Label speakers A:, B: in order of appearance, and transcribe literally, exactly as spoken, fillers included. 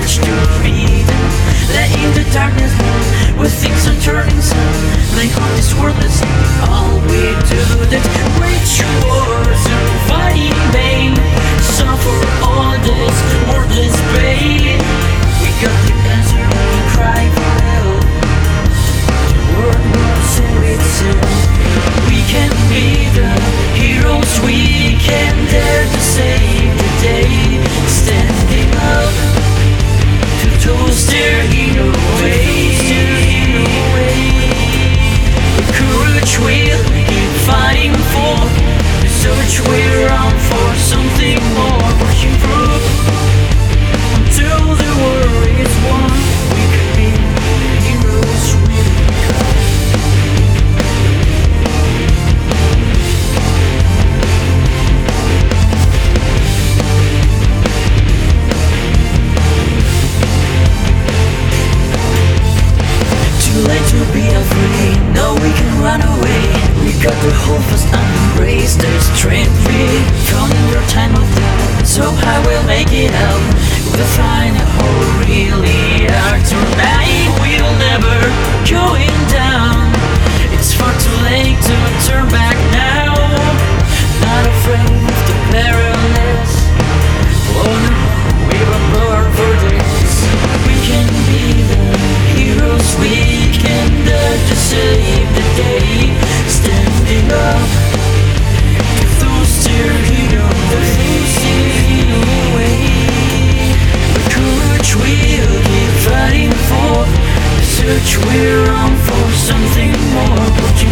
A: courage to be them. Let in the darkness where things are turning sun. Like on this world is all we do. That wage wars and fighting in vain, suffer all this wordless pain. We got the answer, we cry for help. The world will save itself. We can be the heroes, we can dare to save the day. Standing up to those their hero ways. With courage we'll keep fighting for the search we're on for something more. Pushing through until the war is won. We can be the heroes we become. Too late to be afraid, no we can run away. We got to hold fast and embrace the strength we found in your time of doubt. So I will make it out. We'll find a hole really hard tonight. We'll never going down. It's far too late to turn back now. Not afraid of the perilous. Oh no, we were born for this. We can be the heroes, we can dare to save the day. Standing up to those dear heroes. With courage we'll keep fighting for the search we're on for something more.